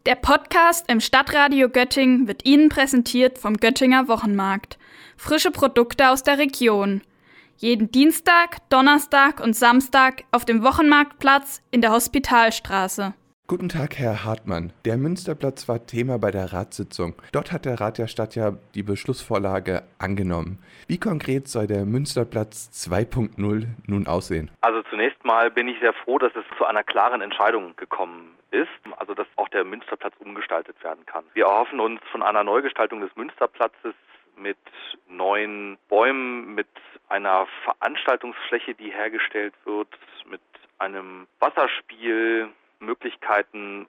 Der Podcast im Stadtradio Göttingen wird Ihnen präsentiert vom Göttinger Wochenmarkt. Frische Produkte aus der Region. Jeden Dienstag, Donnerstag und Samstag auf dem Wochenmarktplatz in der Hospitalstraße. Guten Tag, Herr Hartmann. Der Münsterplatz war Thema bei der Ratssitzung. Dort hat der Rat der Stadt ja die Beschlussvorlage angenommen. Wie konkret soll der Münsterplatz 2.0 nun aussehen? Also zunächst mal bin ich sehr froh, dass es zu einer klaren Entscheidung gekommen ist, also dass auch der Münsterplatz umgestaltet werden kann. Wir erhoffen uns von einer Neugestaltung des Münsterplatzes mit neuen Bäumen, mit einer Veranstaltungsfläche, die hergestellt wird, mit einem Wasserspiel, Möglichkeiten,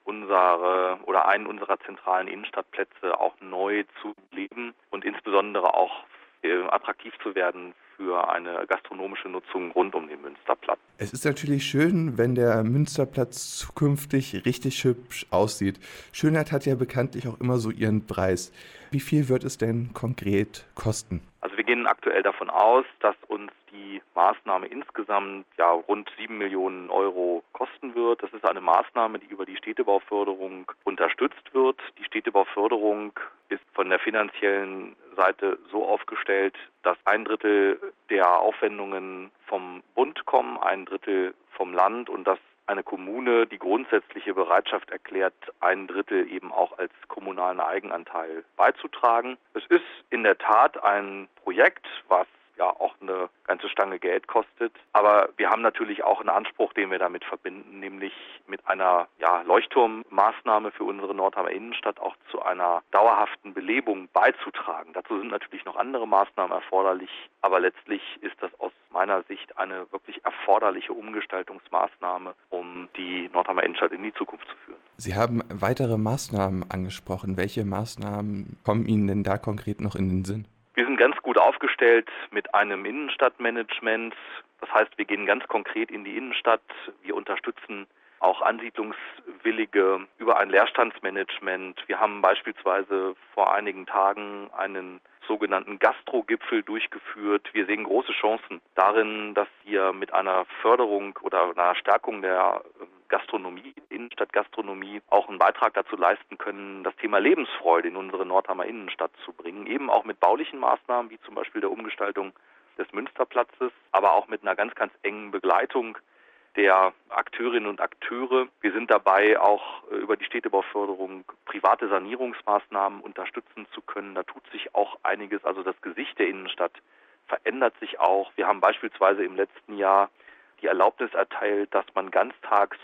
einen unserer zentralen Innenstadtplätze auch neu zu beleben und insbesondere auch attraktiv zu werden für eine gastronomische Nutzung rund um den Münsterplatz. Es ist natürlich schön, wenn der Münsterplatz zukünftig richtig hübsch aussieht. Schönheit hat ja bekanntlich auch immer so ihren Preis. Wie viel wird es denn konkret kosten? Also wir gehen aktuell davon aus, dass uns die Maßnahme insgesamt rund 7 Millionen Euro kosten wird. Das ist eine Maßnahme, die über die Städtebauförderung unterstützt wird. Die Städtebauförderung ist von der finanziellen Seite so aufgestellt, dass 1/3 der Aufwendungen vom Bund kommen, 1/3 vom Land und dass eine Kommune die grundsätzliche Bereitschaft erklärt, 1/3 eben auch als kommunalen Eigenanteil beizutragen. Es ist in der Tat ein Projekt, was ja auch eine ganze Stange Geld kostet. Aber wir haben natürlich auch einen Anspruch, den wir damit verbinden, nämlich mit einer Leuchtturmmaßnahme für unsere Nordheimer Innenstadt auch zu einer dauerhaften Belebung beizutragen. Dazu sind natürlich noch andere Maßnahmen erforderlich, aber letztlich ist das aus meiner Sicht eine wirklich erforderliche Umgestaltungsmaßnahme, um die Nordheimer Innenstadt in die Zukunft zu führen. Sie haben weitere Maßnahmen angesprochen. Welche Maßnahmen kommen Ihnen denn da konkret noch in den Sinn? Wir sind ganz gut aufgestellt mit einem Innenstadtmanagement. Das heißt, wir gehen ganz konkret in die Innenstadt. Wir unterstützen auch Ansiedlungswillige über ein Leerstandsmanagement. Wir haben beispielsweise vor einigen Tagen einen sogenannten Gastro-Gipfel durchgeführt. Wir sehen große Chancen darin, dass wir mit einer Förderung oder einer Stärkung der Gastronomie, Innenstadtgastronomie, auch einen Beitrag dazu leisten können, das Thema Lebensfreude in unsere Nordheimer Innenstadt zu bringen. Eben auch mit baulichen Maßnahmen, wie zum Beispiel der Umgestaltung des Münsterplatzes, aber auch mit einer ganz, ganz engen Begleitung der Akteurinnen und Akteure. Wir sind dabei, auch über die Städtebauförderung private Sanierungsmaßnahmen unterstützen zu können. Da tut sich auch einiges. Also das Gesicht der Innenstadt verändert sich auch. Wir haben beispielsweise im letzten Jahr die Erlaubnis erteilt, dass man ganztags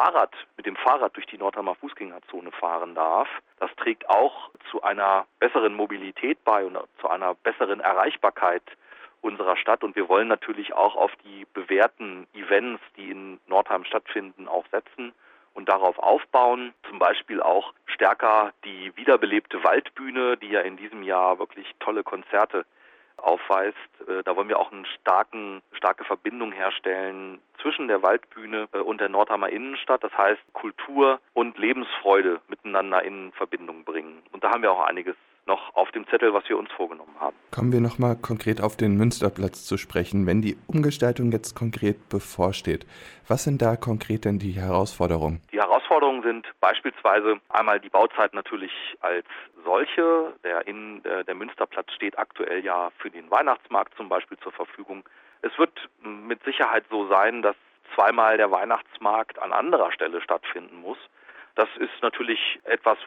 mit dem Fahrrad durch die Nordheimer Fußgängerzone fahren darf. Das trägt auch zu einer besseren Mobilität bei und zu einer besseren Erreichbarkeit unserer Stadt. Und wir wollen natürlich auch auf die bewährten Events, die in Nordheim stattfinden, auch setzen und darauf aufbauen. Zum Beispiel auch stärker die wiederbelebte Waldbühne, die ja in diesem Jahr wirklich tolle Konzerte aufweist. Da wollen wir auch eine starke Verbindung herstellen zwischen der Waldbühne und der Nordheimer Innenstadt. Das heißt, Kultur und Lebensfreude miteinander in Verbindung bringen. Und da haben wir auch einiges noch auf dem Zettel, was wir uns vorgenommen haben. Kommen wir nochmal konkret auf den Münsterplatz zu sprechen. Wenn die Umgestaltung jetzt konkret bevorsteht, was sind da konkret denn die Herausforderungen? Die Herausforderungen sind beispielsweise einmal die Bauzeit natürlich als solche. Der Münsterplatz steht aktuell ja für den Weihnachtsmarkt zum Beispiel zur Verfügung. Es wird mit Sicherheit so sein, dass zweimal der Weihnachtsmarkt an anderer Stelle stattfinden muss. Das ist natürlich etwas,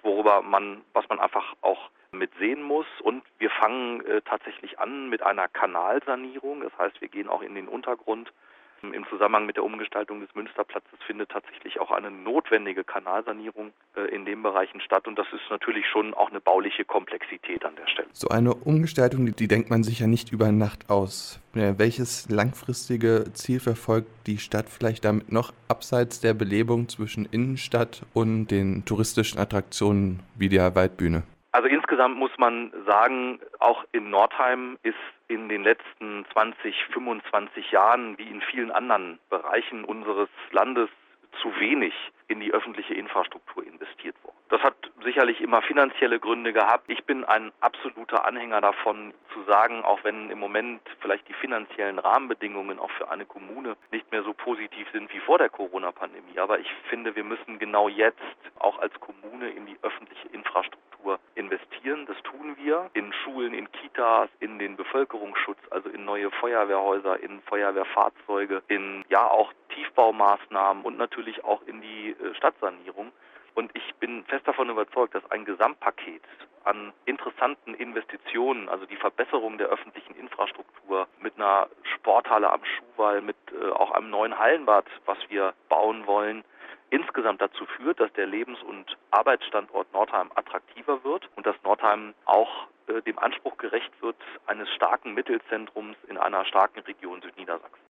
was man einfach auch mit sehen muss. Und wir fangen tatsächlich an mit einer Kanalsanierung. Das heißt, wir gehen auch in den Untergrund. Im Zusammenhang mit der Umgestaltung des Münsterplatzes findet tatsächlich auch eine notwendige Kanalsanierung in den Bereichen statt. Und das ist natürlich schon auch eine bauliche Komplexität an der Stelle. So eine Umgestaltung, die denkt man sich ja nicht über Nacht aus. Welches langfristige Ziel verfolgt die Stadt vielleicht damit noch abseits der Belebung zwischen Innenstadt und den touristischen Attraktionen wie der Waldbühne? Also insgesamt muss man sagen, auch in Nordheim ist in den letzten 20, 25 Jahren, wie in vielen anderen Bereichen unseres Landes, zu wenig in die öffentliche Infrastruktur investiert worden. Das hat sicherlich immer finanzielle Gründe gehabt. Ich bin ein absoluter Anhänger davon, zu sagen, auch wenn im Moment vielleicht die finanziellen Rahmenbedingungen auch für eine Kommune nicht mehr so positiv sind wie vor der Corona-Pandemie. Aber ich finde, wir müssen genau jetzt auch als Kommune Kommune in die öffentliche Infrastruktur investieren. Das tun wir in Schulen, in Kitas, in den Bevölkerungsschutz, also in neue Feuerwehrhäuser, in Feuerwehrfahrzeuge, in auch Tiefbaumaßnahmen und natürlich auch in die Stadtsanierung. Und ich bin fest davon überzeugt, dass ein Gesamtpaket an interessanten Investitionen, also die Verbesserung der öffentlichen Infrastruktur mit einer Sporthalle am Schuhwall, mit auch einem neuen Hallenbad, was wir bauen wollen, insgesamt dazu führt, dass der Lebens- und Arbeitsstandort Nordheim attraktiver wird und dass Nordheim auch dem Anspruch gerecht wird eines starken Mittelzentrums in einer starken Region Südniedersachsen.